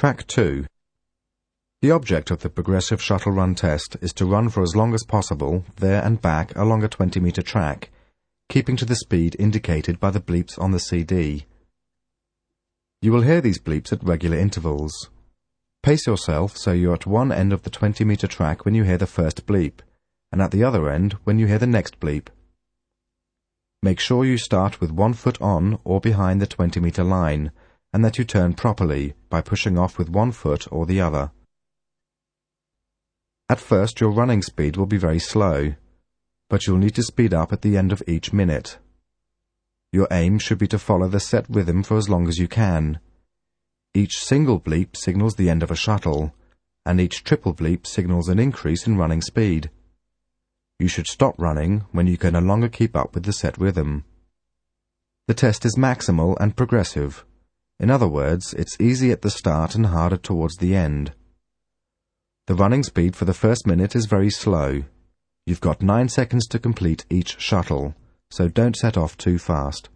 Track 2. The object of the progressive shuttle run test is to run for as long as possible, there and back, along a 20-meter track, keeping to the speed indicated by the bleeps on the CD. You will hear these bleeps at regular intervals. Pace yourself so you're at one end of the 20-meter track when you hear the first bleep, and at the other end when you hear the next bleep. Make sure you start with 1 foot on or behind the 20-meter line, and that you turn properly by pushing off with 1 foot or the other. At first your running speed will be very slow, but you'll need to speed up at the end of each minute. Your aim should be to follow the set rhythm for as long as you can. Each single bleep signals the end of a shuttle, and each triple bleep signals an increase in running speed. You should stop running when you can no longer keep up with the set rhythm. The test is maximal and progressive. In other words, it's easy at the start and harder towards the end. The running speed for the first minute is very slow. You've got 9 seconds to complete each shuttle, so don't set off too fast.